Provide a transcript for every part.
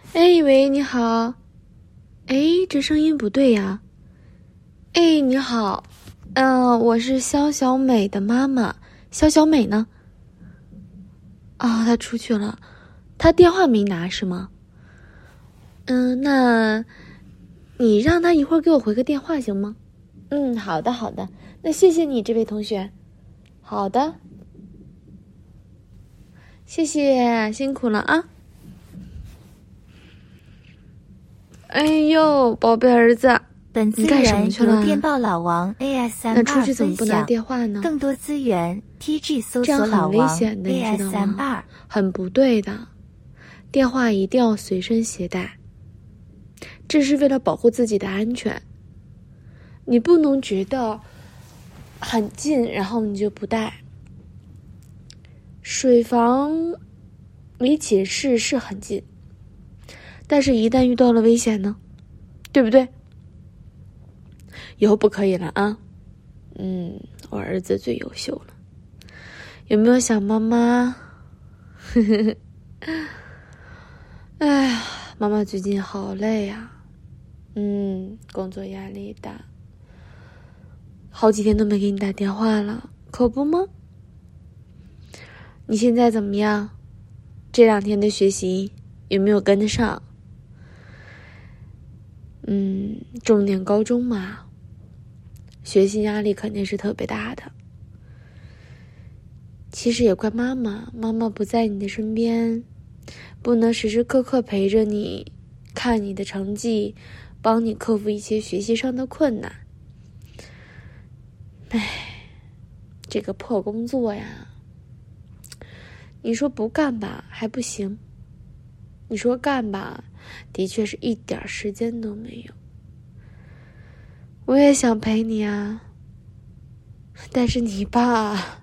哎喂，你好。哎，这声音不对呀。哎，你好。我是肖小美的妈妈。肖小美呢？她出去了。她电话没拿是吗？那你让她一会儿给我回个电话行吗？好的好的。那谢谢你这位同学。好的。谢谢，辛苦了啊。哎呦，宝贝儿子， 本资源由电报老王 ASMR 那出去怎么不拿电话呢？ 更多资源 TG 搜这样索老王很危险的，你知道吗？很不对的，电话一定要随身携带，这是为了保护自己的安全。你不能觉得很近，然后你就不带。水房离寝室是很近，但是一旦遇到了危险呢，对不对？以后不可以了啊。我儿子最优秀了。有没有想妈妈？哎呀，妈妈最近好累啊。工作压力大，好几天都没给你打电话了，可不吗？你现在怎么样？这2天的学习有没有跟得上？重点高中嘛，学习压力肯定是特别大的。其实也怪妈妈，妈妈不在你的身边，不能时时刻刻陪着你，看你的成绩，帮你克服一些学习上的困难。这个破工作呀，你说不干吧还不行，你说干吧，的确是一点时间都没有。我也想陪你啊，但是你爸，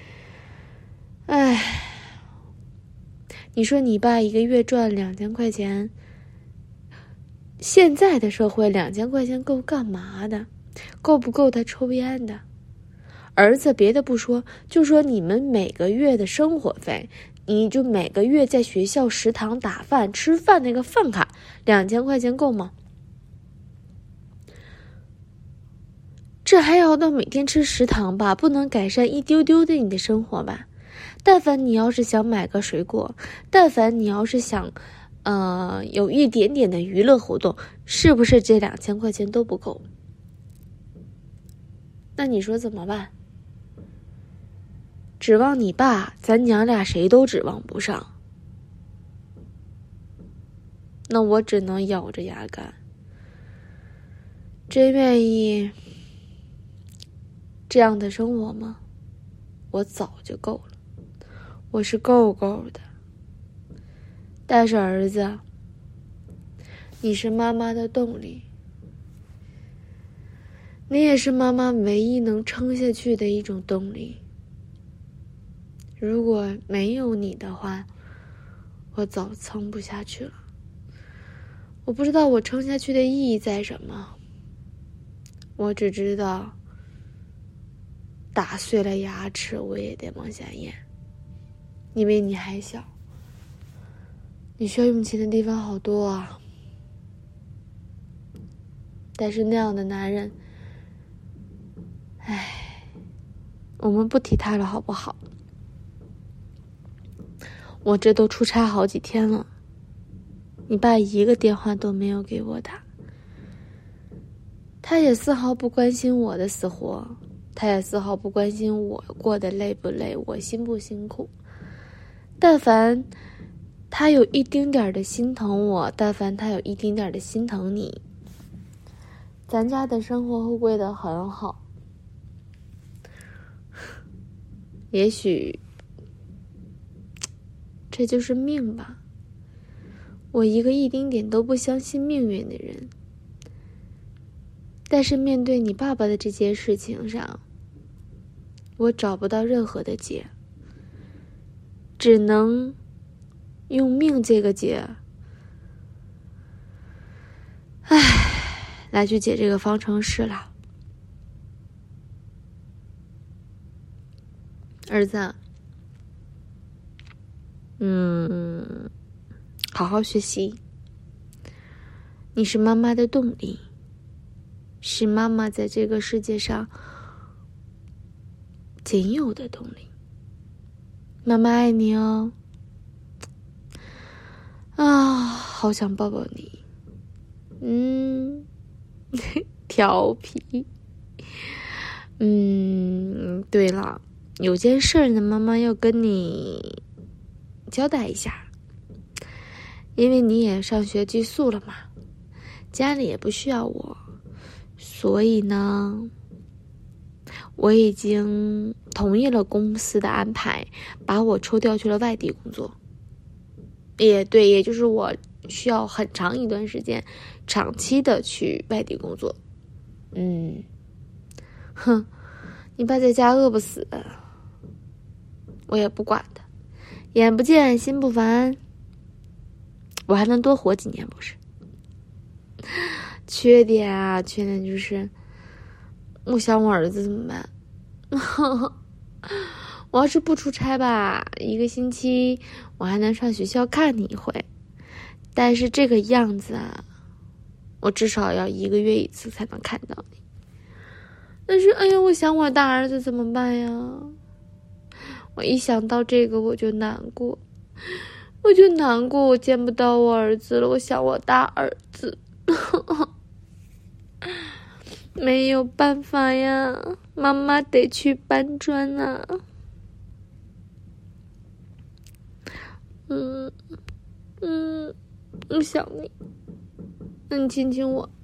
你说你爸一个月赚2000块钱，现在的社会2000块钱够干嘛的？够不够他抽烟的？儿子别的不说，就说你们每个月的生活费，你就每个月在学校食堂打饭吃饭那个饭卡，2000块钱够吗？这还要到每天吃食堂吧，不能改善一丢丢的你的生活吧？但凡你要是想买个水果，但凡你要是想有一点点的娱乐活动，是不是这2000块钱都不够？那你说怎么办？指望你爸，咱娘俩谁都指望不上。那我只能咬着牙干。真愿意这样的生活吗？我早就够了，我是够够的。但是儿子，你是妈妈的动力，你也是妈妈唯一能撑下去的一种动力。如果没有你的话，我早撑不下去了。我不知道我撑下去的意义在什么，我只知道打碎了牙齿我也得往下咽，因为你还小，你需要用钱的地方好多啊。但是那样的男人，我们不提他了好不好？我这都出差好几天了，你爸一个电话都没有给我打，他也丝毫不关心我的死活，他也丝毫不关心我过得累不累，我辛不辛苦。但凡他有一丁点的心疼我，但凡他有一丁点的心疼你，咱家的生活会过得很好。也许这就是命吧。我一个一丁点都不相信命运的人，但是面对你爸爸的这件事情上，我找不到任何的解，只能用命这个解，来去解这个方程式了。儿子，好好学习， 你是妈妈的动力，是妈妈在这个世界上仅有的动力。妈妈爱你哦。好想抱抱你。调皮。对了，有件事呢，妈妈要跟你交代一下。因为你也上学寄宿了嘛，家里也不需要我，所以呢，我已经同意了公司的安排，把我抽调去了外地工作。也对，也就是我需要很长一段时间长期的去外地工作。你爸在家饿不死，我也不管他，眼不见心不烦，我还能多活几年不是？缺点就是我想我儿子怎么办？我要是不出差吧，1个星期我还能上学校看你一回，但是这个样子啊，我至少要1个月1次才能看到你。但是我想我大儿子怎么办呀？我一想到这个我就难过，我见不到我儿子了，我想我大儿子。没有办法呀，妈妈得去搬砖啊。我想你，那你亲亲我。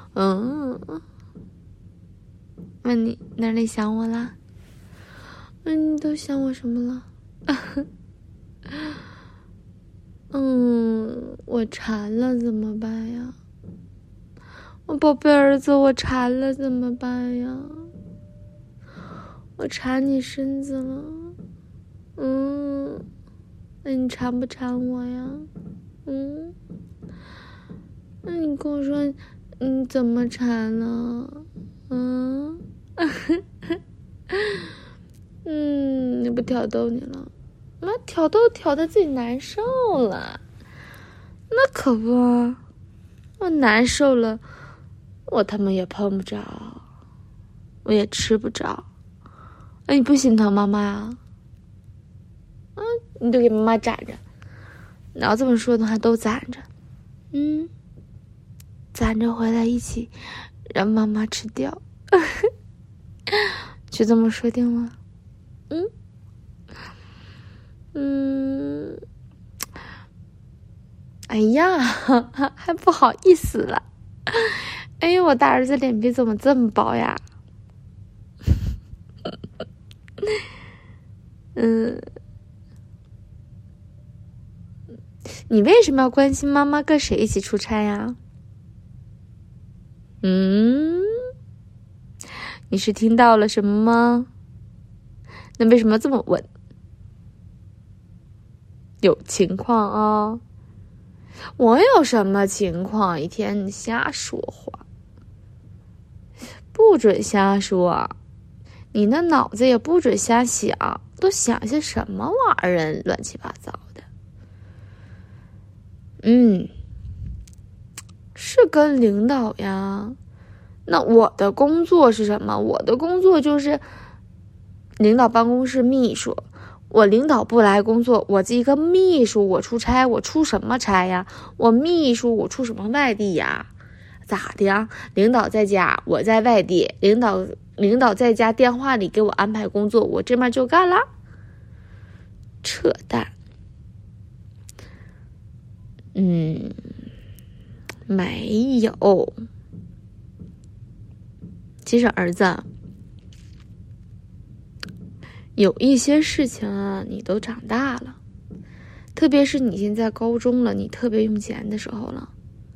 那你哪里想我啦？你都想我什么了？我馋了怎么办呀？我宝贝儿子，我馋了怎么办呀？我馋你身子了。那你馋不馋我呀？那你跟我说你怎么馋了？你不挑逗你了？妈挑逗挑得自己难受了。那可不，我难受了，我他妈也碰不着，我也吃不着。你不心疼妈妈呀？你都给妈妈攒着，你要这么说的话都攒着。攒着回来一起让妈妈吃掉。就这么说定了。哎呀，还不好意思了。我大儿子脸皮怎么这么薄呀？你为什么要关心妈妈跟谁一起出差呀？你是听到了什么吗？那为什么这么问？有情况啊？我有什么情况？一天你瞎说话，不准瞎说，你那脑子也不准瞎想，都想些什么玩意儿，乱七八糟的。是跟领导呀。那我的工作是什么？我的工作就是领导办公室秘书。我领导不来工作，我这一个秘书，我出差，我出什么差呀？我秘书，我出什么外地呀？咋的呀？领导在家，我在外地，领导在家电话里给我安排工作，我这边就干了。扯淡。没有。其实儿子，有一些事情啊，你都长大了，特别是你现在高中了，你特别用钱的时候了。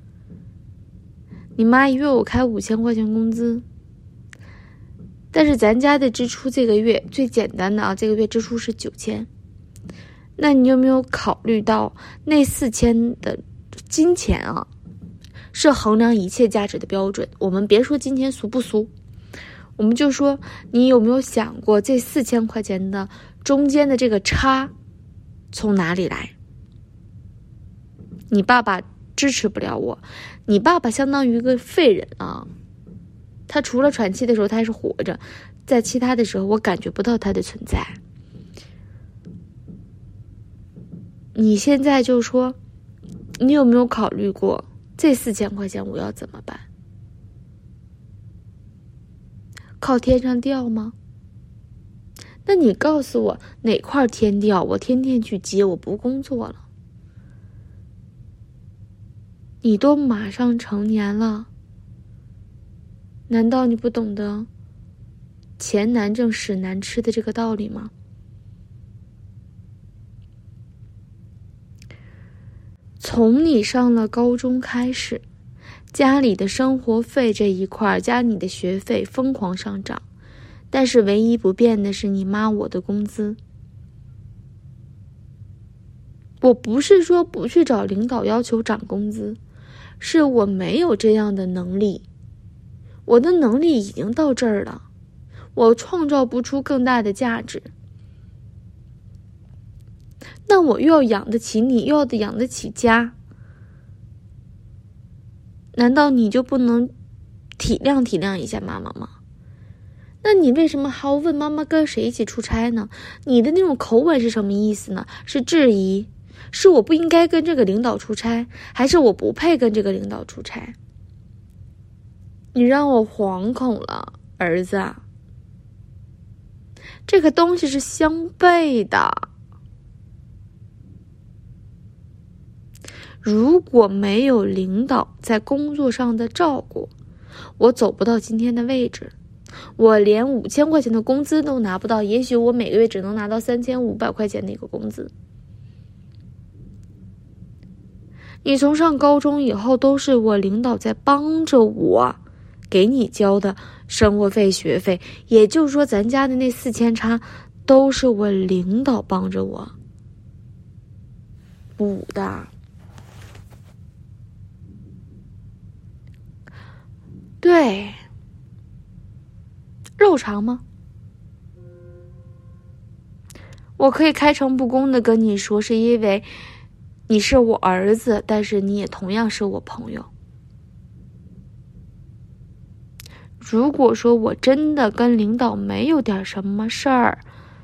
你妈1月我开5000块钱工资，但是咱家的支出这个月最简单的这个月支出是9000。那你有没有考虑到那4000的金钱是衡量一切价值的标准？我们别说金钱俗不俗，我们就说你有没有想过这4000块钱的中间的这个差从哪里来？你爸爸支持不了我。你爸爸相当于一个废人啊，他除了喘气的时候他还是活着，在其他的时候我感觉不到他的存在。你现在就说，你有没有考虑过这4000块钱我要怎么办？靠天上掉吗？那你告诉我哪块天掉，我天天去接，我不工作了。你都马上成年了，难道你不懂得钱难挣屎难吃的这个道理吗？从你上了高中开始，家里的生活费这一块加你的学费疯狂上涨，但是唯一不变的是你妈我的工资。我不是说不去找领导要求涨工资，是我没有这样的能力，我的能力已经到这儿了，我创造不出更大的价值。那我又要养得起你，又要养得起家，难道你就不能体谅体谅一下妈妈吗？那你为什么还要问妈妈跟谁一起出差呢？你的那种口吻是什么意思呢？是质疑？是我不应该跟这个领导出差，还是我不配跟这个领导出差？你让我惶恐了，儿子啊，这个东西是相悖的。如果没有领导在工作上的照顾，我走不到今天的位置，我连5000块钱的工资都拿不到，也许我每个月只能拿到3500块钱的一个工资。你从上高中以后都是我领导在帮着我给你交的生活费学费，也就是说咱家的那4000差都是我领导帮着我补的。对，肉偿吗？我可以开诚布公的跟你说，是因为你是我儿子，但是你也同样是我朋友。如果说我真的跟领导没有点什么事儿，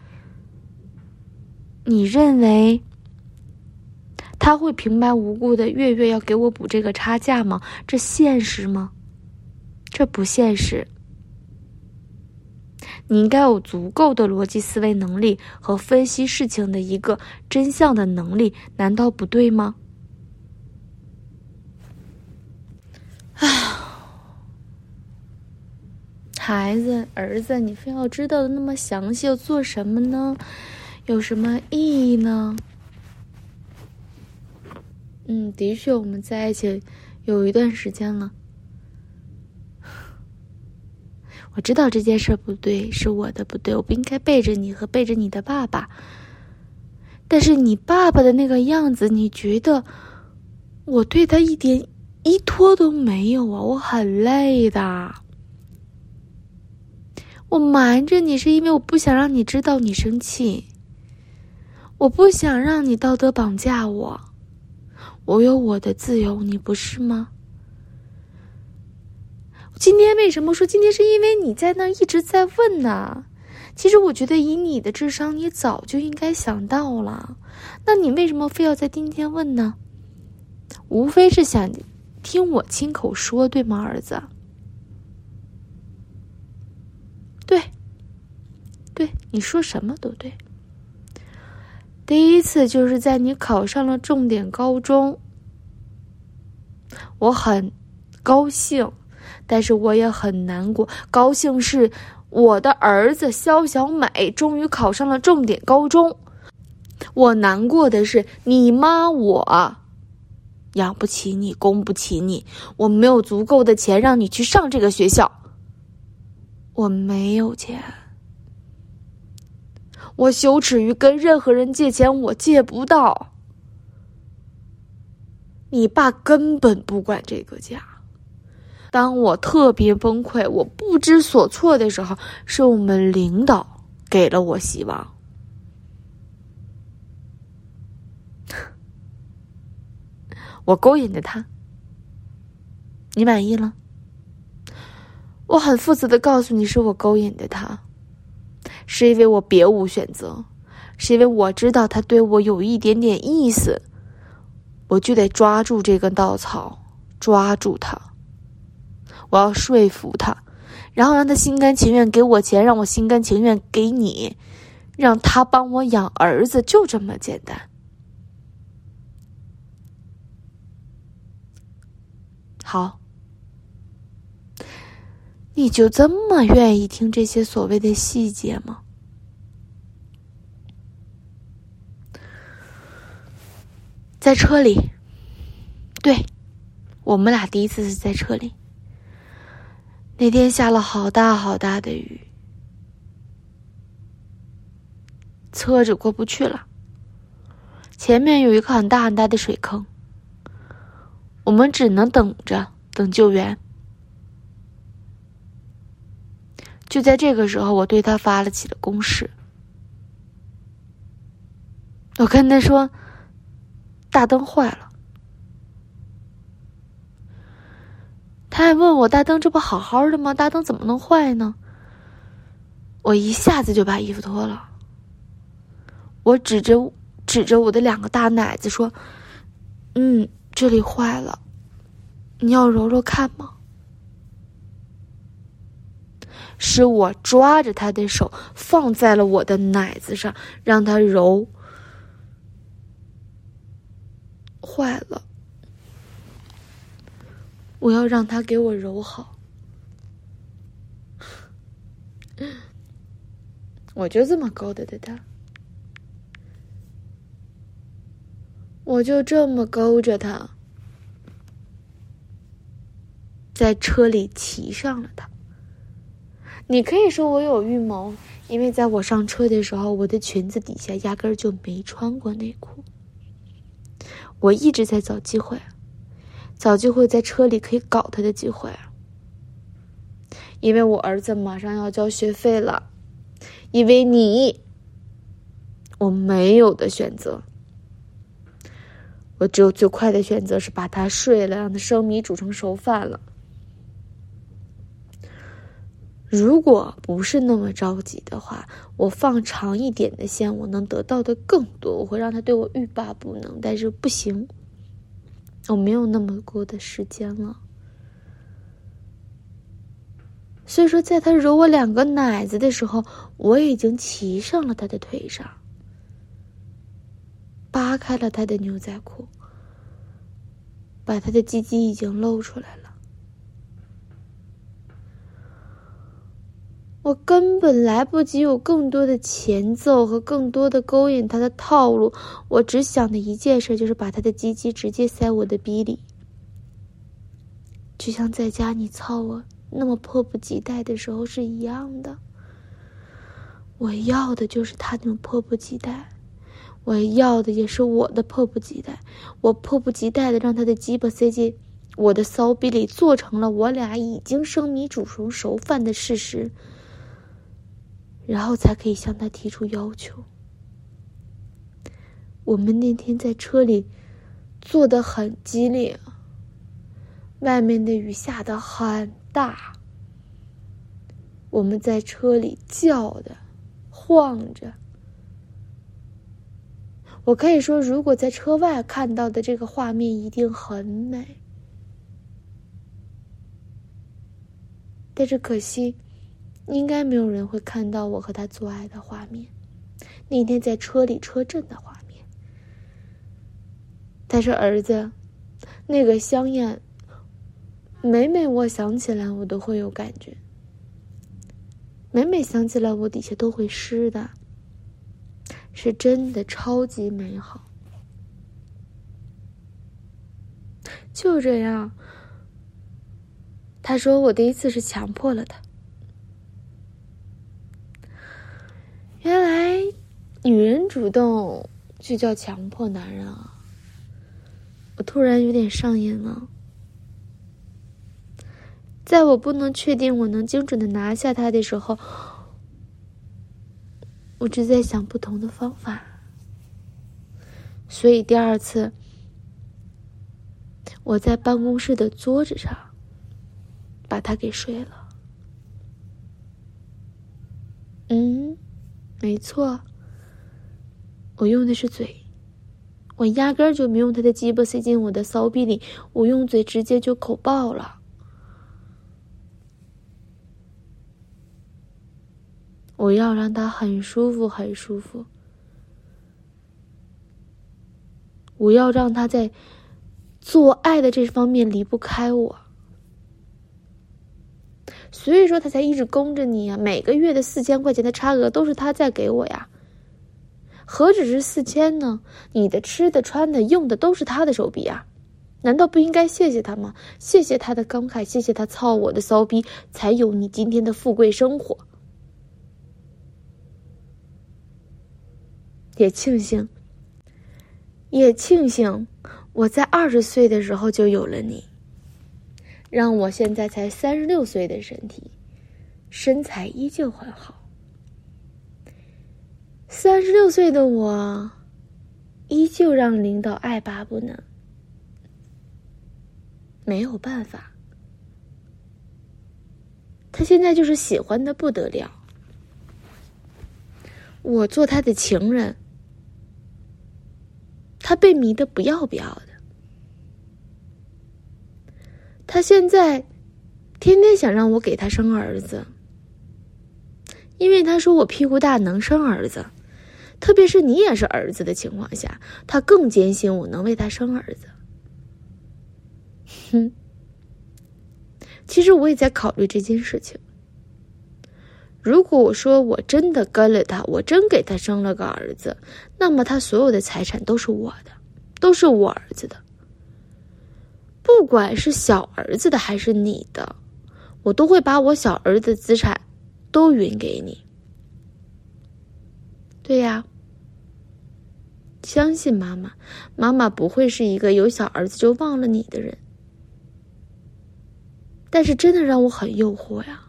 你认为他会平白无故的月月要给我补这个差价吗？这现实吗？这不现实。你应该有足够的逻辑思维能力和分析事情的一个真相的能力，难道不对吗？孩子，儿子，你非要知道的那么详细，要做什么呢？有什么意义呢？的确，我们在一起有一段时间了。我知道这件事不对，是我的不对，我不应该背着你和背着你的爸爸。但是你爸爸的那个样子，你觉得我对他一点依托都没有啊？我很累的。我瞒着你是因为我不想让你知道你生气，我不想让你道德绑架我，我有我的自由，你不是吗？今天为什么说今天，是因为你在那一直在问呢？其实我觉得以你的智商，你早就应该想到了，那你为什么非要在今天问呢？无非是想听我亲口说，对吗，儿子？对，你说什么都对。第一次就是在你考上了重点高中，我很高兴，但是我也很难过。高兴是我的儿子肖小美终于考上了重点高中，我难过的是你妈我养不起你，供不起你，我没有足够的钱让你去上这个学校，我没有钱，我羞耻于跟任何人借钱，我借不到。你爸根本不管这个家。当我特别崩溃，我不知所措的时候，是我们领导给了我希望。 我勾引着他，你满意了？我很负责的告诉你，是我勾引的他，是因为我别无选择，是因为我知道他对我有一点点意思，我就得抓住这根稻草，抓住他，我要说服他，然后让他心甘情愿给我钱，让我心甘情愿给你，让他帮我养儿子，就这么简单。好，你就这么愿意听这些所谓的细节吗？在车里，对，我们俩第一次是在车里。那天下了好大好大的雨，车子过不去了，前面有一个很大很大的水坑，我们只能等救援。就在这个时候，我对他发了起了攻势。我跟他说，大灯坏了。他还问我，大灯这不好好的吗？大灯怎么能坏呢？我一下子就把衣服脱了，我指着我的2个大奶子说，这里坏了，你要揉揉看吗？是我抓着他的手放在了我的奶子上，让他揉。坏了，我要让他给我揉好。我就这么勾搭的他，我就这么勾着他，在车里骑上了他。你可以说我有预谋，因为在我上车的时候，我的裙子底下压根儿就没穿过内裤。我一直在找机会在车里可以搞他的机会，因为我儿子马上要交学费了，因为我没有的选择，我只有最快的选择是把他睡了，让他生米煮成熟饭了。如果不是那么着急的话，我放长一点的线，我能得到的更多，我会让他对我欲罢不能。但是不行，我没有那么多的时间了。所以说，在他揉我2个奶子的时候，我已经骑上了他的腿上，扒开了他的牛仔裤，把他的鸡鸡已经露出来了。我根本来不及有更多的前奏和更多的勾引他的套路，我只想的一件事就是把他的鸡鸡直接塞我的逼里，就像在家你操我那么迫不及待的时候是一样的。我要的就是他那种迫不及待，我要的也是我的迫不及待。我迫不及待的让他的鸡巴塞进我的骚逼里，做成了我俩已经生米煮成熟饭的事实，然后才可以向他提出要求。我们那天在车里坐得很激烈，外面的雨下得很大，我们在车里叫的晃着。我可以说，如果在车外看到的这个画面一定很美，但是可惜应该没有人会看到我和他做爱的画面，那天在车里车震的画面。但是儿子那个香艳，每每我想起来我都会有感觉，每每想起来我底下都会湿的，是真的超级美好。就这样，他说我第一次是强迫了他。原来女人主动就叫强迫男人啊，我突然有点上瘾了。在我不能确定我能精准的拿下他的时候，我只在想不同的方法。所以第2次我在办公室的桌子上把他给睡了。没错，我用的是嘴，我压根儿就没用他的鸡巴塞进我的骚逼里，我用嘴直接就口爆了。我要让他很舒服很舒服，我要让他在做爱的这方面离不开我，所以说他才一直供着你呀。每个月的4000块钱的差额都是他在给我呀，何止是4000呢？你的吃的穿的用的都是他的手臂啊，难道不应该谢谢他吗？谢谢他的慷慨，谢谢他操我的骚逼，才有你今天的富贵生活。也庆幸我在20岁的时候就有了你，让我现在才36岁的身体，身材依旧很好。36岁的我，依旧让领导爱拔不能。没有办法，他现在就是喜欢的不得了。我做他的情人，他被迷得不要不要的。他现在天天想让我给他生儿子，因为他说我屁股大能生儿子，特别是你也是儿子的情况下，他更坚信我能为他生儿子。其实我也在考虑这件事情。如果我说我真的跟了他，我真给他生了个儿子，那么他所有的财产都是我的，都是我儿子的。不管是小儿子的还是你的，我都会把我小儿子的资产都匀给你。对呀，相信妈妈，妈妈不会是一个有小儿子就忘了你的人。但是真的让我很诱惑呀，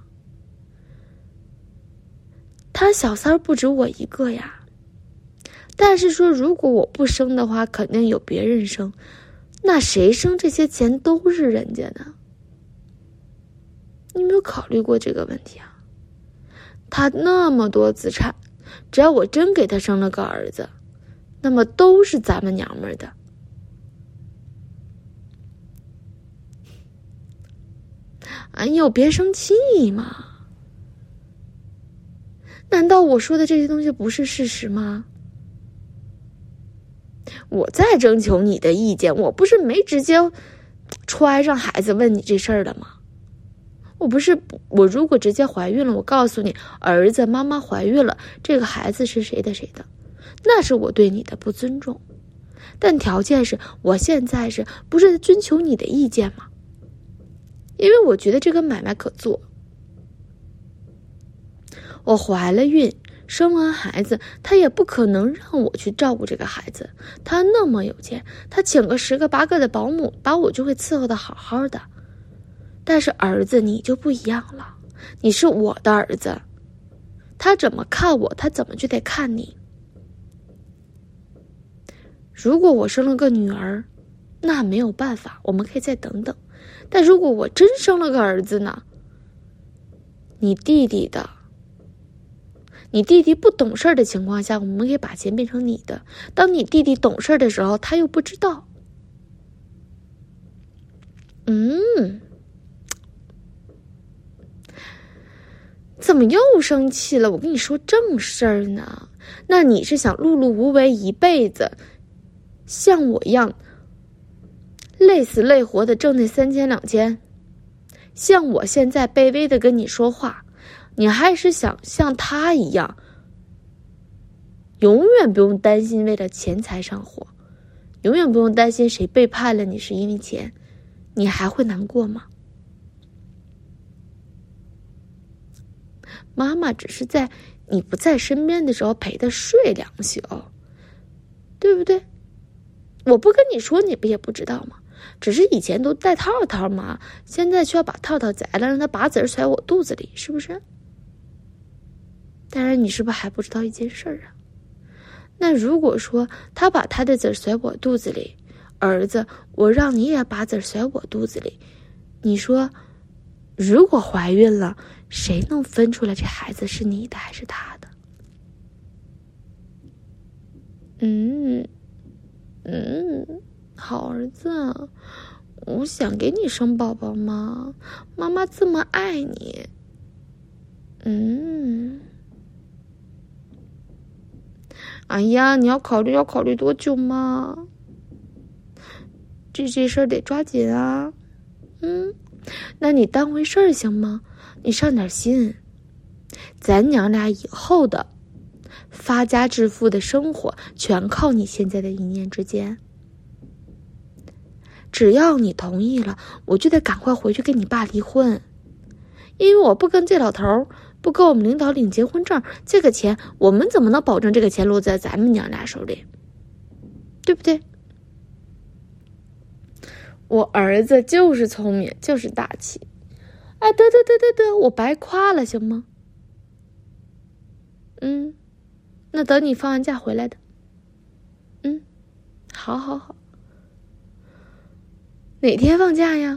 他小三儿不止我一个呀。但是说如果我不生的话，肯定有别人生，那谁生这些钱都是人家的。你有没有考虑过这个问题啊？他那么多资产，只要我真给他生了个儿子，那么都是咱们娘们儿的。哎呦，别生气嘛！难道我说的这些东西不是事实吗？我在征求你的意见，我不是没直接揣上孩子问你这事儿了吗？我如果直接怀孕了，我告诉你儿子妈妈怀孕了，这个孩子是谁的，那是我对你的不尊重。但条件是我现在不是征求你的意见吗？因为我觉得这个买卖可做。我怀了孕，生完孩子，他也不可能让我去照顾这个孩子。他那么有钱，他请个10个8个的保姆，把我就会伺候的好好的。但是儿子你就不一样了，你是我的儿子，他怎么看我，他怎么就得看你。如果我生了个女儿，那没有办法，我们可以再等等。但如果我真生了个儿子呢？你弟弟不懂事的情况下，我们可以把钱变成你的。当你弟弟懂事的时候，他又不知道。怎么又生气了？我跟你说正事儿呢。那你是想碌碌无为一辈子，像我一样累死累活的挣那3000、2000，像我现在卑微的跟你说话，你还是想像他一样，永远不用担心为了钱财上火，永远不用担心谁背叛了你是因为钱，你还会难过吗？妈妈只是在你不在身边的时候陪他睡2宿，对不对？我不跟你说你不也不知道吗？只是以前都戴套套嘛，现在却要把套套摘了，让他拔籽揣我肚子里，是不是？当然你是不是还不知道一件事啊？那如果说他把他的籽揣我肚子里， 儿子，我让你也把籽甩我肚子里，你说如果怀孕了，谁能分出来这孩子是你的还是他的？好儿子，我想给你生宝宝嘛，妈妈这么爱你。哎呀，你要考虑多久嘛？这事儿得抓紧啊。那你当回事儿行吗？你上点心。咱娘俩以后的发家致富的生活，全靠你现在的一念之间。只要你同意了，我就得赶快回去跟你爸离婚，因为我不跟这老头，不跟我们领导领结婚证，这个钱我们怎么能保证这个钱落在咱们娘俩手里，对不对？我儿子就是聪明，就是大气。哎，得，我白夸了行吗？那等你放完假回来的。好。哪天放假呀？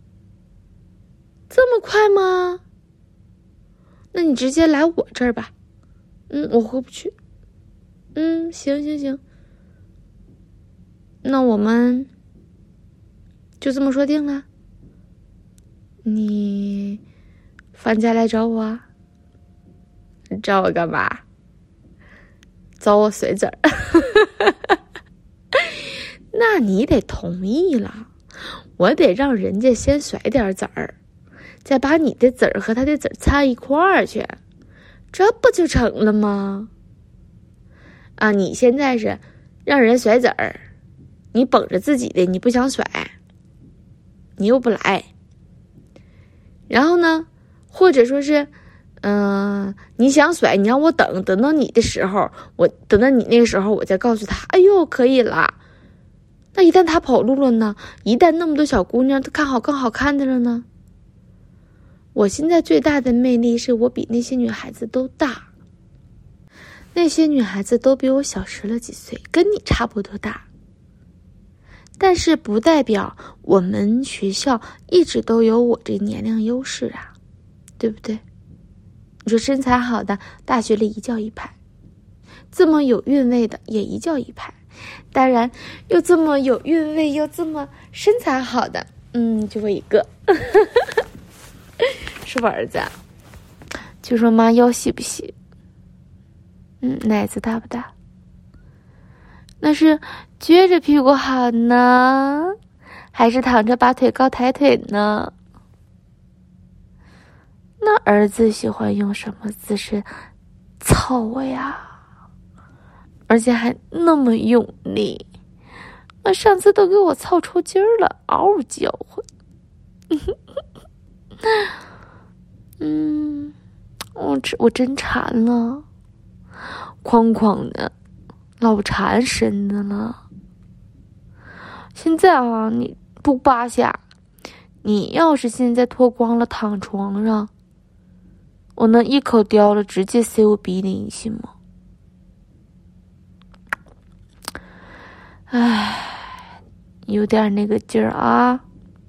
这么快吗？那你直接来我这儿吧。我回不去。行。那我们就这么说定了。你放假来找我啊？找我干嘛？找我甩籽儿。那你得同意了，我得让人家先甩点籽儿，再把你的籽儿和他的籽儿掺一块儿去，这不就成了吗？你现在是让人甩籽儿，你绷着自己的，你不想甩，你又不来。然后呢，或者说是你想甩，你让我等到你的时候，我等到你那个时候，我再告诉他，哎呦可以了。那一旦他跑路了呢？一旦那么多小姑娘都看好更好看的了呢？我现在最大的魅力是我比那些女孩子都大，那些女孩子都比我小10了几岁，跟你差不多大。但是不代表我们学校一直都有我这年龄优势啊，对不对？你说身材好的大学里一教一派，这么有韵味的也一教一派，当然又这么有韵味又这么身材好的就我一个。是不儿子？就说妈腰细不细？奶子大不大？那是撅着屁股好呢，还是躺着把腿高抬腿呢？那儿子喜欢用什么姿势操我呀？而且还那么用力，那上次都给我操抽筋儿了，嗷嗷叫唤。我真馋了，哐哐的，老馋身子了。现在啊，你不扒下，你要是现在脱光了躺床上，我能一口叼了直接塞我鼻里，你信吗？有点那个劲儿啊。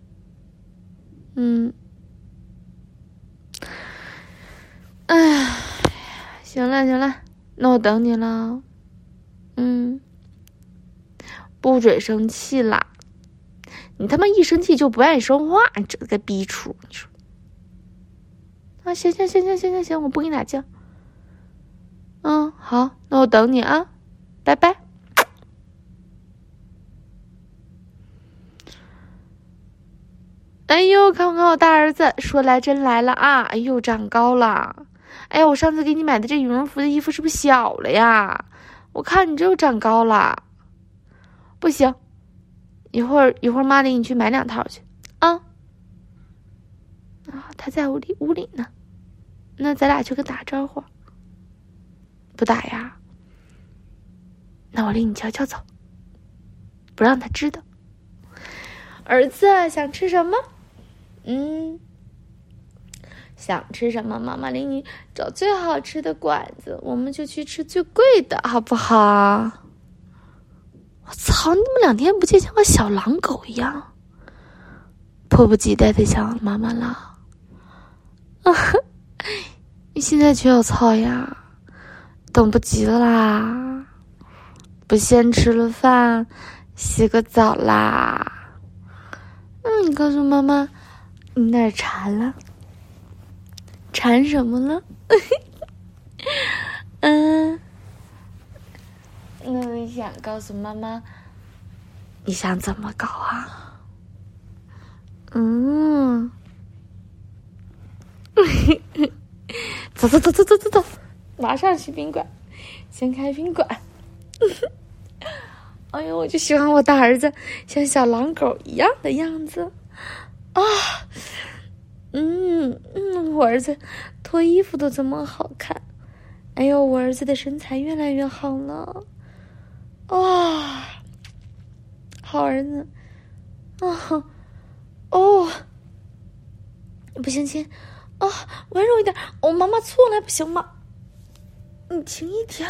行了，那我等你了。不准生气啦！你他妈一生气就不爱说话，你这个逼出！你说啊？行，我不跟你打架。好，那我等你啊，拜拜。哎呦，看我大儿子，说来真来了啊！哎呦，长高了。哎呀，我上次给你买的这羽绒服的衣服是不是小了呀？我看你这又长高了。不行，一会儿妈领你去买2套去啊！他在屋里呢，那咱俩去跟打招呼。不打呀？那我领你悄悄走，不让他知道。儿子想吃什么？想吃什么？妈妈领你找最好吃的馆子，我们就去吃最贵的，好不好？ 我操，你们2天不见像个小狼狗一样，迫不及待的想妈妈了。你现在就要操呀？等不及了啦！不先吃了饭，洗个澡啦。你告诉妈妈，你哪儿馋了？馋什么了？那你想告诉妈妈，你想怎么搞啊？走，马上去宾馆，先开宾馆。哎呦，我就喜欢我大儿子像小狼狗一样的样子啊！我儿子脱衣服都这么好看。哎呦，我儿子的身材越来越好了。好儿子。不行亲温柔一点。妈妈错了，不行吗？你轻一点。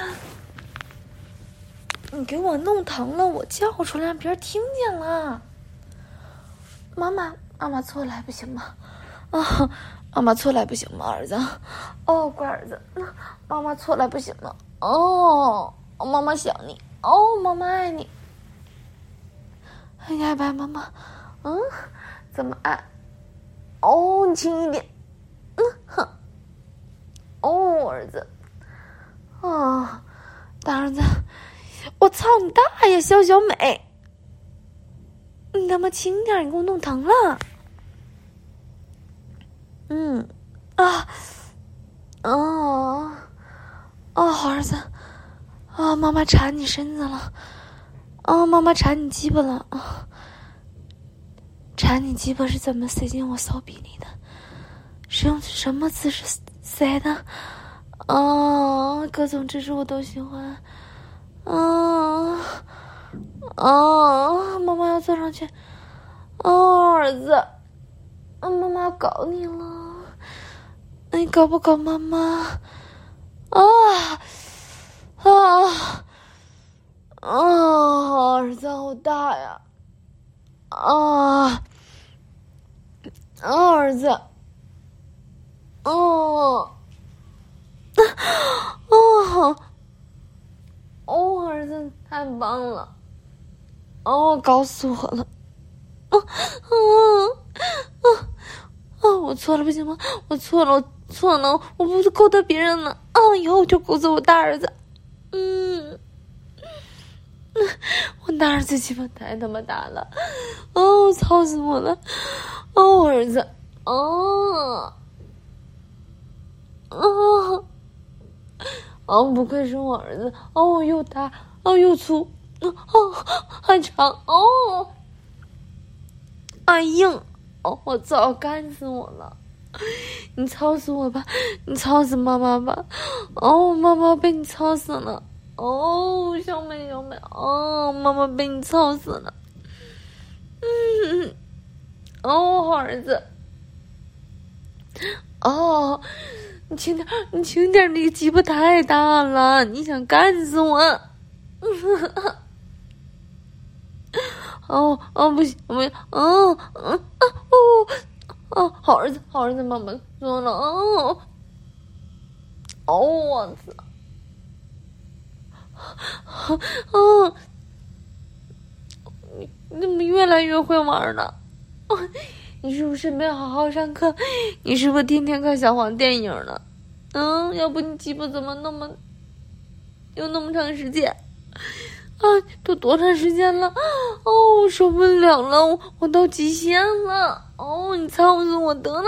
你给我弄疼了，我叫出来让别人听见了。妈妈错了还不行吗？妈妈错了还不行吗，儿子？乖儿子。妈妈错了还不行吗？妈妈想你。妈妈爱你。你爱不爱妈妈？怎么爱？你轻一点。儿子。大儿子。我操你大爷，小美！你他妈轻点，你给我弄疼了。好儿子。妈妈缠你身子了。妈妈缠你鸡巴了。缠你鸡巴是怎么塞进我骚逼里的？是用什么姿势塞的？各种姿势我都喜欢。妈妈要坐上去。儿子。妈妈要搞你了。你搞不搞妈妈？儿子好大呀。儿子。儿子太棒了。搞死我了。我错了不行吗？我错了，我不是勾搭别人了。以后我就勾搭我大儿子。我大儿子鸡巴太他妈大了。操死我了。儿子。不愧是我儿子。又大，又粗，还长，还硬。我早干死我了。你操死我吧，你操死妈妈吧。妈妈被你操死了。小美，妈妈被你操死了。好儿子。你轻点，你鸡巴太大了，你想干死我。不行，不行。好儿子，妈妈说了。我操。你怎么越来越会玩了？你是不是没好好上课？你是不是天天看小黄电影了？要不你鸡巴怎么有那么长时间？都多长时间了？我受不了了，我到极限了。你操死我得了。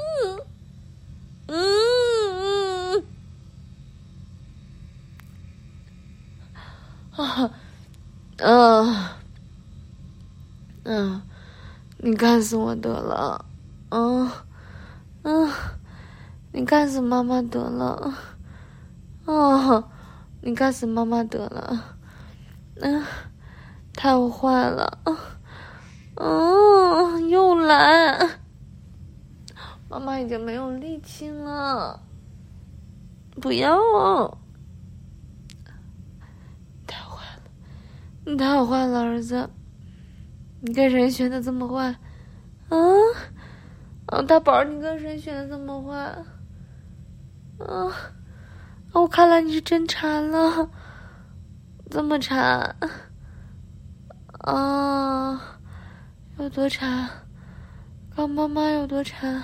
你干死我得了。你干死妈妈得了。你干死妈妈得了。太坏了。又来。妈妈已经没有力气了。不要。太坏了， 你太坏了，儿子！你跟谁学的这么坏？大宝，你跟谁学的这么坏？我看来你是真馋了，这么馋啊？有多馋？告妈妈有多馋？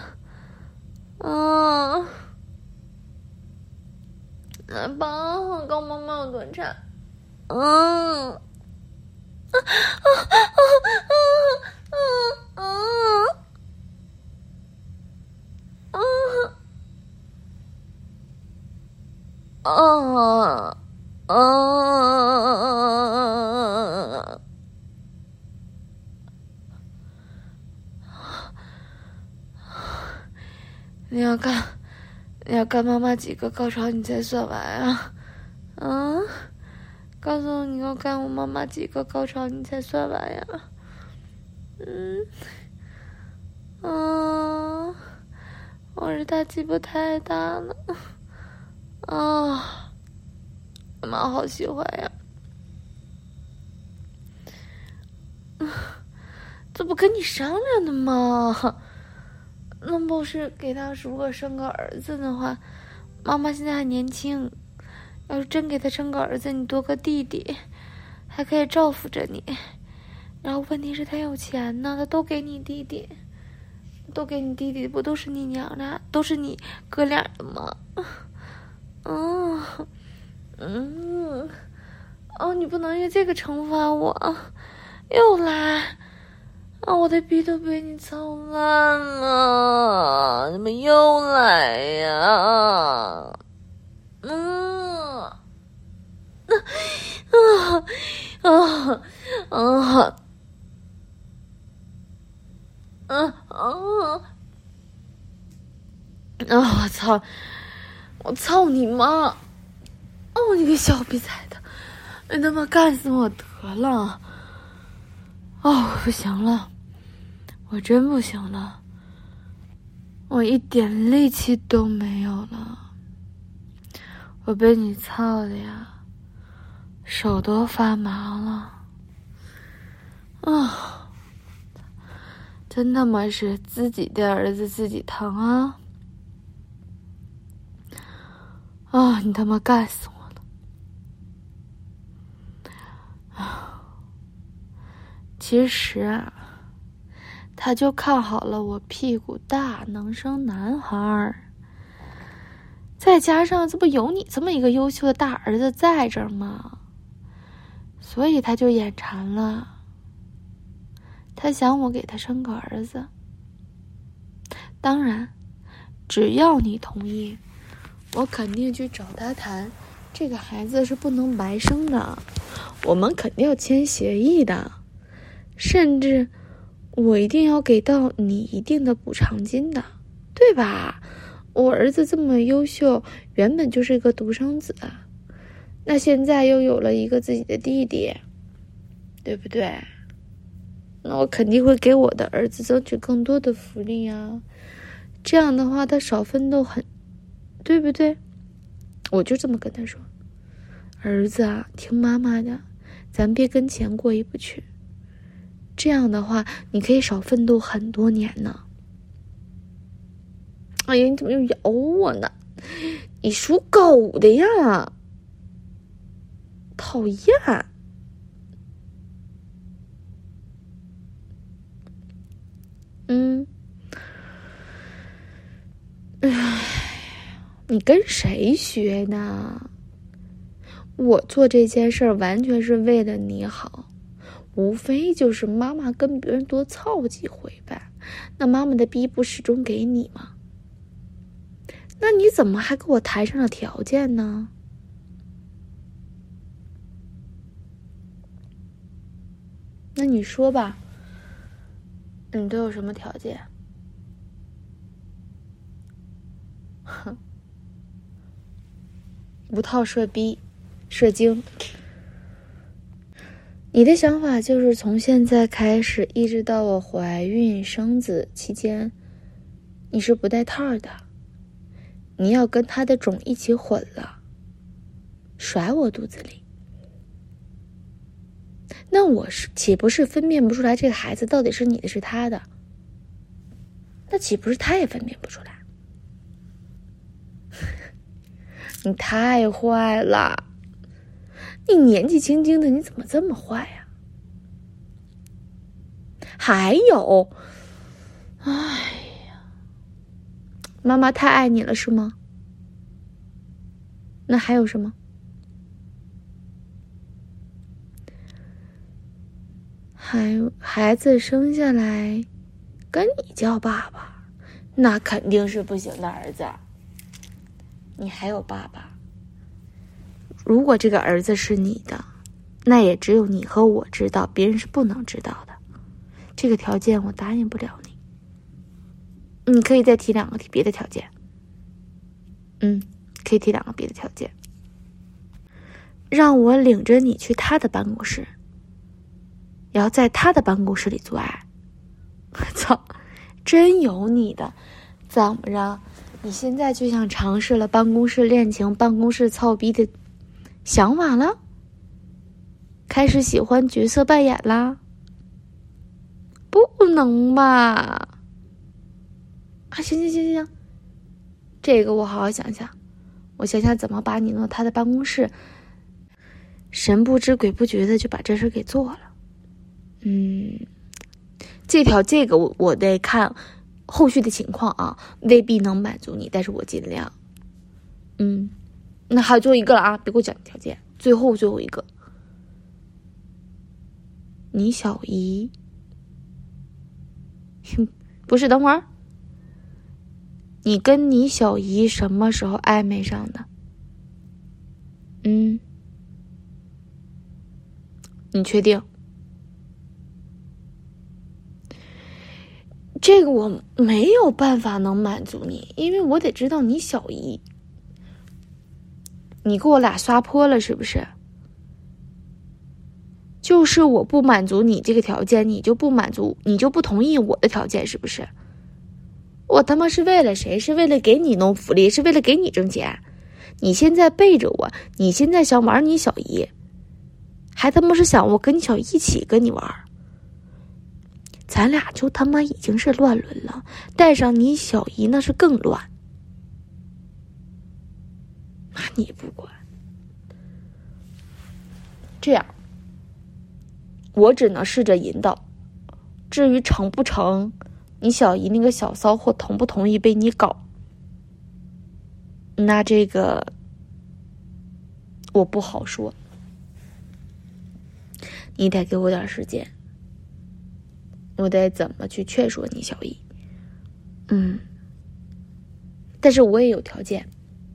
来吧，告妈妈有多馋？你要干妈妈几个高潮你才算完啊？告诉我你要干我妈妈几个高潮你才算完呀？我是大鸡巴太大了妈好喜欢呀！这不跟你商量的吗？那不是给他如果生个儿子的话，妈妈现在还年轻，要是真给他生个儿子，你多个弟弟，还可以照顾着你。然后问题是他有钱呢，他都给你弟弟，不都是你娘俩，都是你哥俩的吗？你不能用这个惩罚我，又来。我的逼都被你操烂了，怎么又来呀？我操你妈！你个小逼崽子，你他妈干死我得了！不行了，我真不行了，我一点力气都没有了，我被你操的呀，手都发麻了。真他妈是自己的儿子自己疼啊！你他妈干死我了！其实他就看好了我屁股大，能生男孩，再加上这不有你这么一个优秀的大儿子在这儿吗？所以他就眼馋了。他想我给他生个儿子，当然只要你同意，我肯定去找他谈，这个孩子是不能白生的，我们肯定要签协议的，甚至我一定要给到你一定的补偿金的，对吧？我儿子这么优秀，原本就是一个独生子，那现在又有了一个自己的弟弟，对不对？那我肯定会给我的儿子争取更多的福利啊，这样的话他少奋斗对不对？我就这么跟他说，儿子啊，听妈妈的，咱别跟钱过意不去，这样的话你可以少奋斗很多年呢。哎呀，你怎么又咬我呢？你属狗的呀，讨厌！你跟谁学呢？我做这件事儿完全是为了你好，无非就是妈妈跟别人多操几回呗。那妈妈的逼不始终给你吗？那你怎么还给我谈上了条件呢？那你说吧，你都有什么条件？哼，无套射逼，射精。你的想法就是从现在开始一直到我怀孕生子期间，你是不带套的，你要跟他的种一起混了，甩我肚子里。 那我岂不是分辨不出来这个孩子到底是你的是他的？那岂不是他也分辨不出来？你太坏了！你年纪轻轻的，你怎么这么坏呀？还有，哎呀，妈妈太爱你了是吗？那还有什么？孩子生下来跟你叫爸爸，那肯定是不行的，儿子。你还有爸爸。如果这个儿子是你的，那也只有你和我知道，别人是不能知道的。这个条件我答应不了你。你可以再提2个别的条件。可以提2个别的条件。让我领着你去他的办公室，也要在他的办公室里做爱。我操，真有你的！怎么着？你现在就想尝试了办公室恋情、办公室操逼的想法了？开始喜欢角色扮演啦？不能吧？行，这个我好好想想，我想想怎么把你弄到他的办公室，神不知鬼不觉的就把这事给做了。这个我得看后续的情况啊，未必能满足你，但是我尽量。那还有最后一个了啊，别给我讲条件，最后一个，你小姨不是，等会儿，你跟你小姨什么时候暧昧上的？你确定？这个我没有办法能满足你，因为我得知道你小姨。你给我俩刷泼了是不是？就是我不满足你这个条件，你就不同意我的条件是不是？我他妈是为了谁？是为了给你弄福利，是为了给你挣钱。你现在背着我，你现在想玩你小姨，还他妈是想我跟你小姨一起跟你玩。咱俩就他妈已经是乱伦了，带上你小姨那是更乱。那你不管，这样我只能试着引导，至于成不成，你小姨那个小骚货同不同意被你搞，那这个我不好说，你得给我点时间，我得怎么去劝说你小姨。但是我也有条件。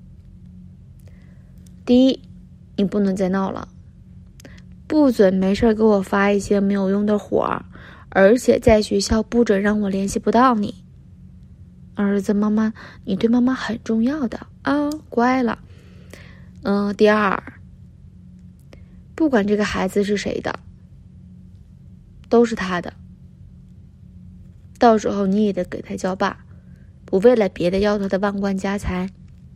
第一，你不能再闹了，不准没事给我发一些没有用的活，而且在学校不准让我联系不到你。儿子，妈妈，你对妈妈很重要的啊，乖了。第二，不管这个孩子是谁的，都是他的。到时候你也得给他叫爸，不为了别的要他的万贯家财。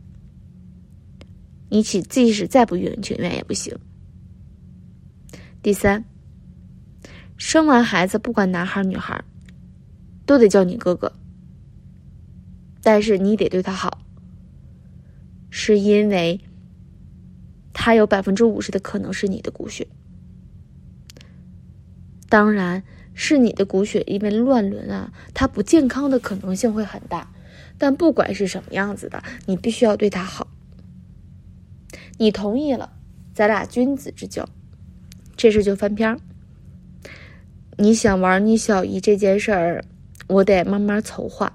你即使再不情愿也不行。第三，生完孩子不管男孩女孩，都得叫你哥哥。但是你得对他好，是因为他有50%的可能是你的骨血。当然是你的骨血，因为乱伦啊，它不健康的可能性会很大。但不管是什么样子的，你必须要对他好。你同意了，咱俩君子之交，这事就翻篇。你想玩你小姨这件事儿，我得慢慢筹划。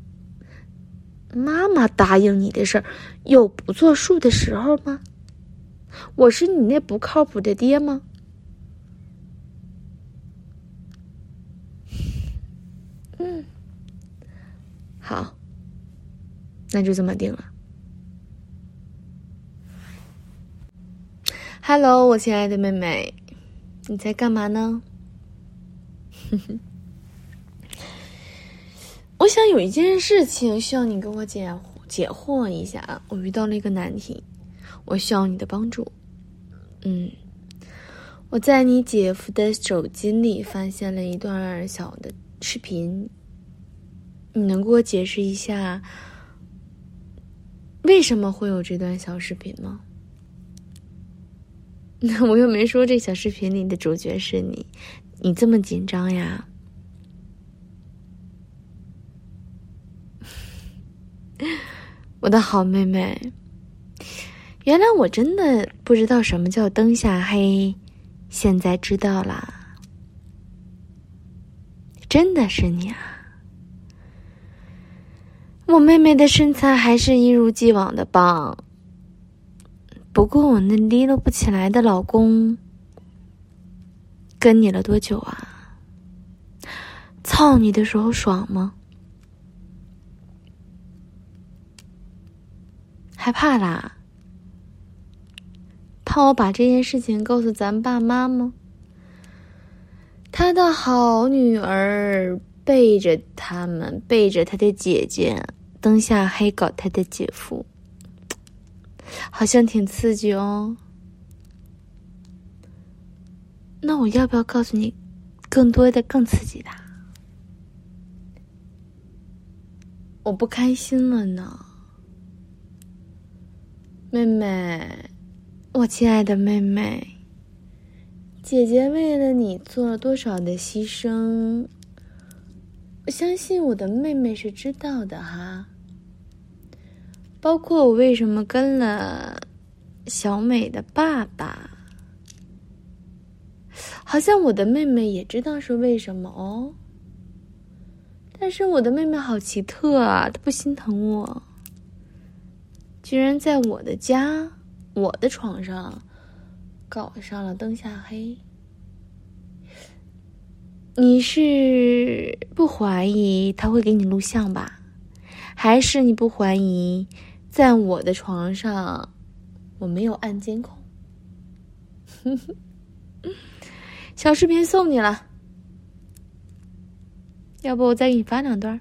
妈妈答应你的事儿，有不作数的时候吗？我是你那不靠谱的爹吗？好，那就这么定了。Hello， 我亲爱的妹妹，你在干嘛呢？我想有一件事情需要你跟我解惑一下，我遇到了一个难题，我需要你的帮助。我我在你姐夫的手机里发现了一段小的视频，你能给我解释一下为什么会有这段小视频吗？我又没说这小视频里的主角是你，你这么紧张呀？我的好妹妹，原来我真的不知道什么叫灯下黑，现在知道啦。真的是你啊！我妹妹的身材还是一如既往的棒，不过我那提溜不起来的老公跟你了多久啊？操你的时候爽吗？害怕啦？怕我把这件事情告诉咱爸妈吗？他的好女儿背着他们，背着他的姐姐，灯下黑搞他的姐夫，好像挺刺激哦。那我要不要告诉你更多的更刺激的？我不开心了呢。妹妹，我亲爱的妹妹，姐姐为了你做了多少的牺牲，我相信我的妹妹是知道的哈。包括我为什么跟了小美的爸爸，好像我的妹妹也知道是为什么哦。但是我的妹妹好奇特啊，她不心疼我，居然在我的家，我的床上搞上了灯下黑。你是不怀疑他会给你录像吧？还是你不怀疑在我的床上我没有按监控？小视频送你了，要不我再给你发2段。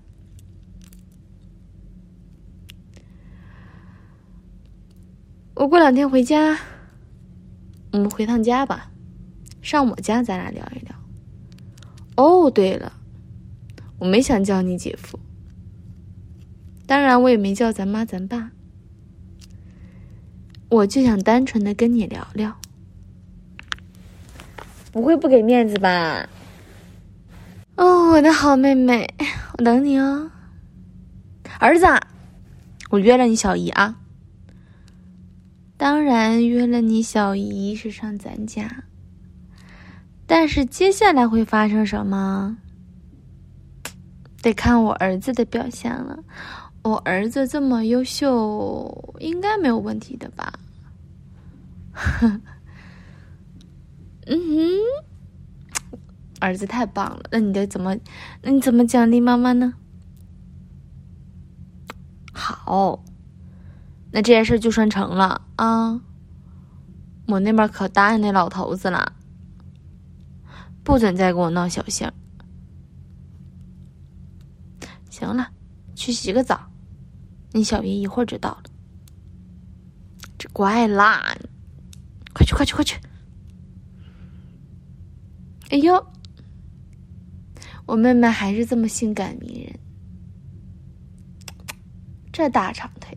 我过2天回家，我们回趟家吧，上我家咱俩聊一聊。哦，对了，我没想叫你姐夫，当然我也没叫咱妈咱爸，我就想单纯的跟你聊聊。不会不给面子吧？哦，我的好妹妹，我等你哦。儿子，我约了你小姨啊。当然约了你小姨是上咱家，但是接下来会发生什么，得看我儿子的表现了。我儿子这么优秀，应该没有问题的吧？儿子太棒了，那你怎么奖励妈妈呢？好，那这件事就算成了啊！我那边可答应那老头子了，不准再给我闹小性。行了，去洗个澡，你小姨一会儿就到了。这乖啦，快去快去快去！哎呦，我妹妹还是这么性感迷人，这大长腿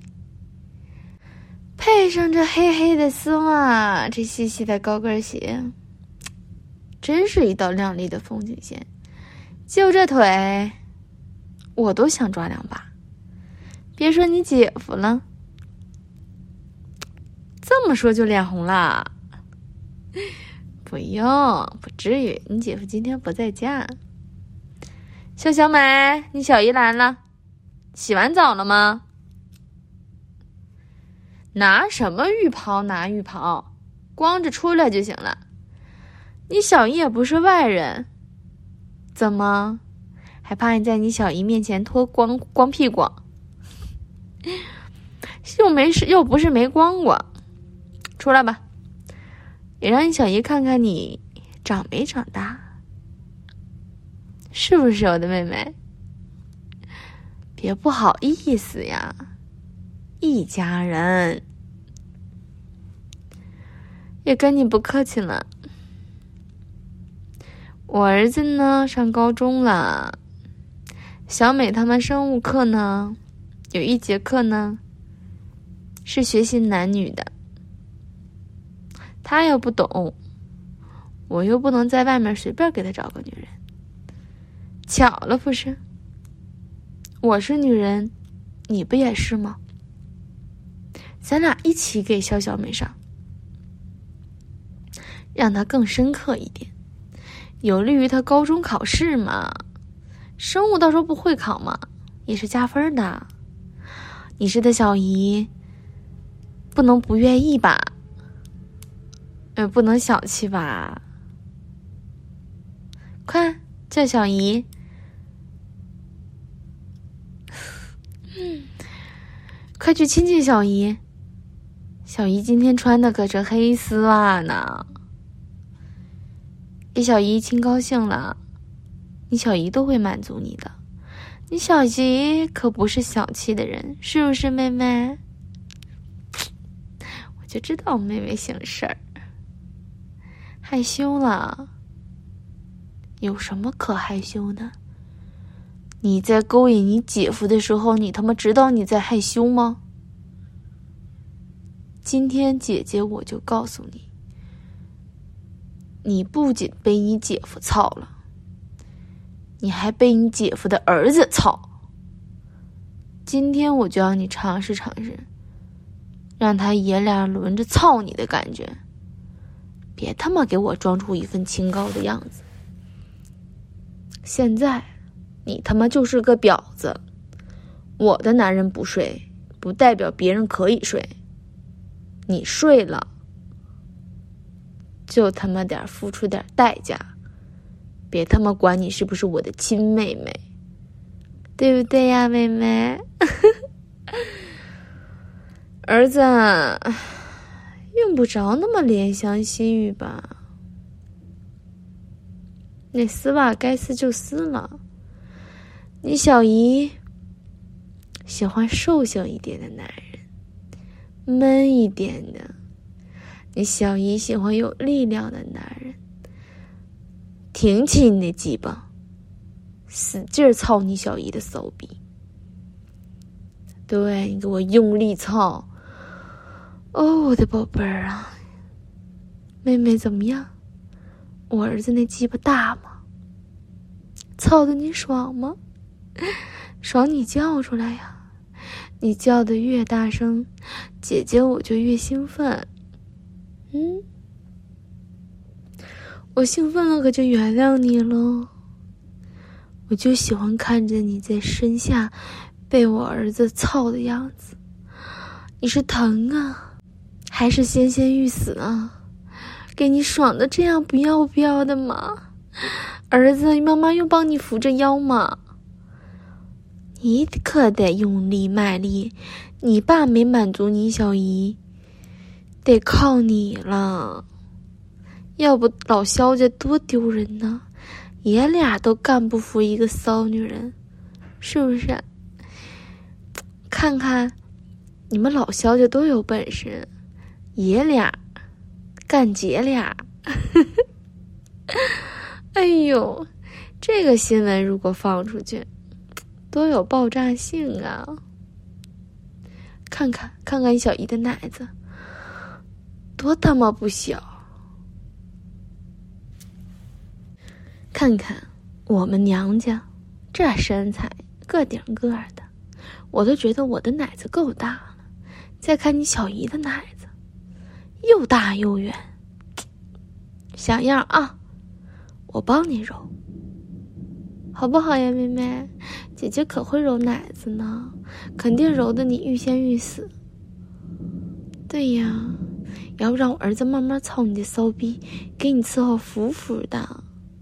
配上这黑黑的丝袜，这细细的高跟鞋，真是一道亮丽的风景线。就这腿，我都想抓2把，别说你姐夫了。这么说就脸红啦？不用，不至于，你姐夫今天不在家。小美，你小姨来了，洗完澡了吗？拿什么浴袍拿浴袍，光着出来就行了。你小姨也不是外人，怎么还怕你在你小姨面前脱光屁股？又不是没光过，出来吧，也让你小姨看看你长没长大，是不是我的妹妹？别不好意思呀，一家人。也跟你不客气了， 我儿子呢上高中了，小美他们生物课呢有一节课呢是学习男女的，他又不懂，我又不能在外面随便给他找个女人，巧了不是？我是女人，你不也是吗？咱俩一起给小美上，让她更深刻一点，有利于她高中考试嘛。生物到时候不会考嘛，也是加分的。你是她小姨，不能不愿意吧？不能小气吧？快叫小姨。快去亲亲小姨。小姨今天穿的可是黑丝袜呢，给小姨亲高兴了，你小姨都会满足你的。你小姨可不是小气的人，是不是妹妹？我就知道妹妹姓事儿。害羞了？有什么可害羞的？你在勾引你姐夫的时候，你他妈知道你在害羞吗？今天姐姐我就告诉你，你不仅被你姐夫操了，你还被你姐夫的儿子操。今天我就让你尝试尝试，让他爷俩轮着操你的感觉，别他妈给我装出一份清高的样子。现在你他妈就是个婊子，我的男人不睡，不代表别人可以睡。你睡了，就他妈点付出点代价，别他妈管你是不是我的亲妹妹，对不对呀，妹妹？儿子，用不着那么怜香惜玉吧。那丝袜该撕就撕了。你小姨喜欢瘦小一点的男人，闷一点的。你小姨喜欢有力量的男人，挺起你的鸡巴，使劲操你小姨的手臂。对，你给我用力操。哦，我的宝贝儿啊，妹妹怎么样？我儿子那鸡巴大吗？操的你爽吗？爽你叫出来呀！你叫的越大声，姐姐我就越兴奋。我兴奋了可就原谅你了。我就喜欢看着你在身下被我儿子操的样子。你是疼啊，还是纤纤欲死啊？给你爽的这样不要不要的吗？儿子，妈妈又帮你扶着腰嘛。你可得用力卖力，你爸没满足你小姨，得靠你了。要不老肖家多丢人呢，爷俩都干不服一个骚女人，是不是？看看你们老肖家都有本事，爷俩干姐俩。哎呦，这个新闻如果放出去多有爆炸性啊。看看你小姨的奶子多他妈不小，看看我们娘家这身材个顶个的，我都觉得我的奶子够大了。再看你小姨的奶子又大又圆，小样啊，我帮你揉好不好呀，妹妹？姐姐可会揉奶子呢，肯定揉得你欲仙欲死。对呀，要不让我儿子慢慢操你的骚逼，给你伺候服服的。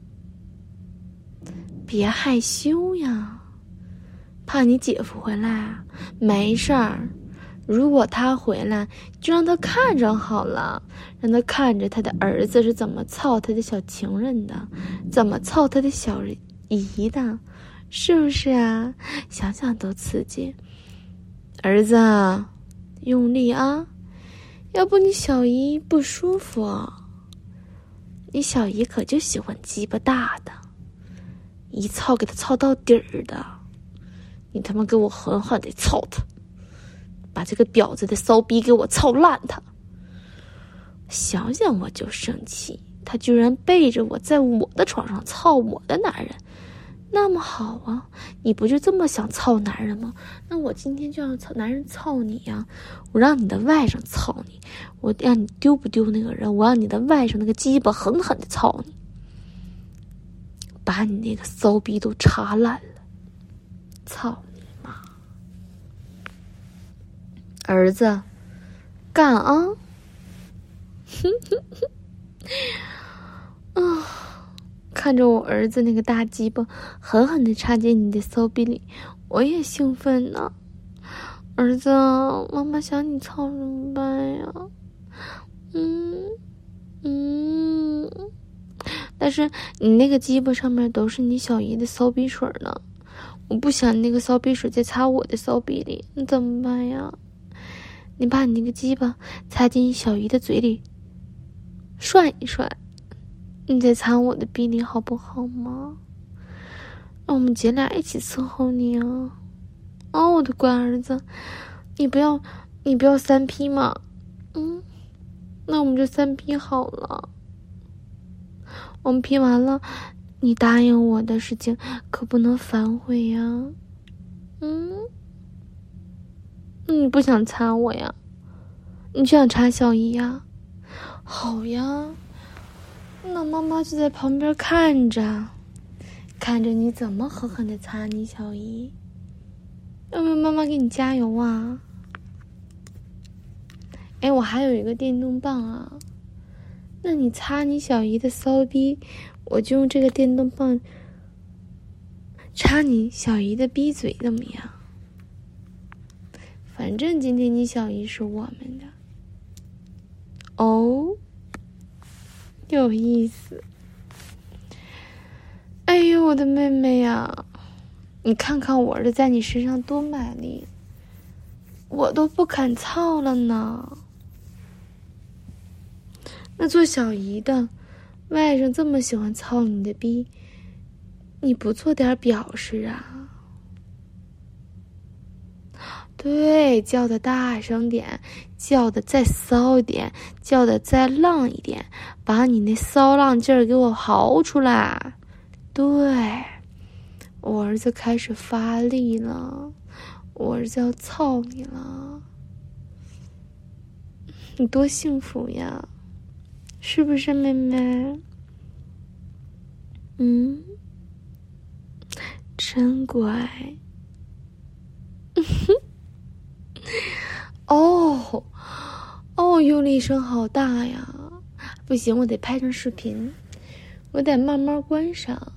别害羞呀，怕你姐夫回来啊？没事儿，如果他回来，就让他看着好了，让他看着他的儿子是怎么操他的小情人的，怎么操他的小姨的，是不是啊？想想都刺激。儿子，用力啊，要不你小姨不舒服。 你小姨可就喜欢鸡巴大的，一操给他操到底儿的。你他妈给我狠狠的操他，把这个婊子的骚逼给我操烂他。想想我就生气，他居然背着我在我的床上操我的男人。那么好啊，你不就这么想操男人吗？那我今天就让男人操你呀！我让你的外甥操你，我让你丢不丢那个人？我让你的外甥那个鸡巴狠狠的操你，把你那个骚逼都插烂了！操你妈！儿子，干啊！啊！看着我儿子那个大鸡巴狠狠地插进你的骚逼里，我也兴奋呢。儿子，妈妈想你操怎么办呀？但是你那个鸡巴上面都是你小姨的骚逼水呢，我不想那个骚逼水再插我的骚逼里，你怎么办呀？你把你那个鸡巴插进你小姨的嘴里，涮一涮。你再插我的逼里好不好吗？让我们姐俩一起伺候你啊！哦，我的乖儿子，你不要3P 嘛？那我们就3P 好了。我们 P 完了，你答应我的事情可不能反悔呀。你不想插我呀？你就想插小姨呀？好呀。那妈妈就在旁边看着你怎么狠狠的擦你小姨，要不要妈妈给你加油啊？哎，我还有一个电动棒啊，那你擦你小姨的骚逼，我就用这个电动棒插你小姨的逼嘴，怎么样？反正今天你小姨是我们的。哦，有意思。哎呦，我的妹妹呀，你看看我儿子在你身上多卖力，我都不肯操了呢。那做小姨的外甥这么喜欢操你的逼，你不做点表示啊？对，叫的大声点，叫的再骚一点，叫的再浪一点，把你那骚浪劲儿给我嚎出来。对，我儿子开始发力了，我儿子要操你了，你多幸福呀，是不是妹妹？真乖。用力声好大呀，不行，我得拍成视频，我得慢慢观赏。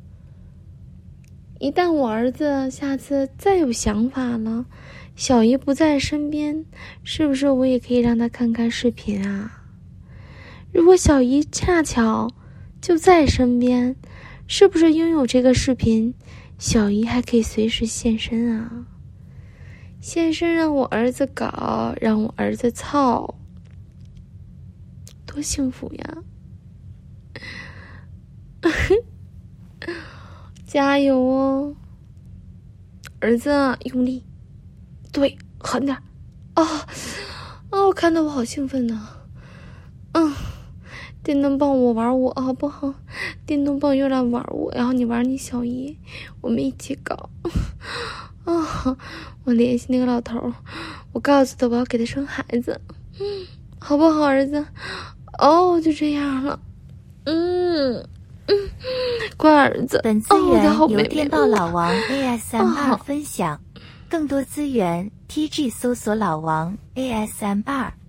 一旦我儿子下次再有想法了，小姨不在身边，是不是我也可以让他看看视频啊？如果小姨恰巧就在身边，是不是拥有这个视频，小姨还可以随时现身啊？现身让我儿子搞，让我儿子操，多幸福呀！加油哦，儿子，用力，对，狠点看得我好兴奋呢。电动棒我玩我好不好？电动棒又来玩我，然后你玩你小姨，我们一起搞。我联系那个老头，我告诉他我要给他生孩子，好不好，儿子？就这样了。乖儿子。 本资源由电报老王 ASMR 分享，更多资源 TG 搜索老王 ASMR。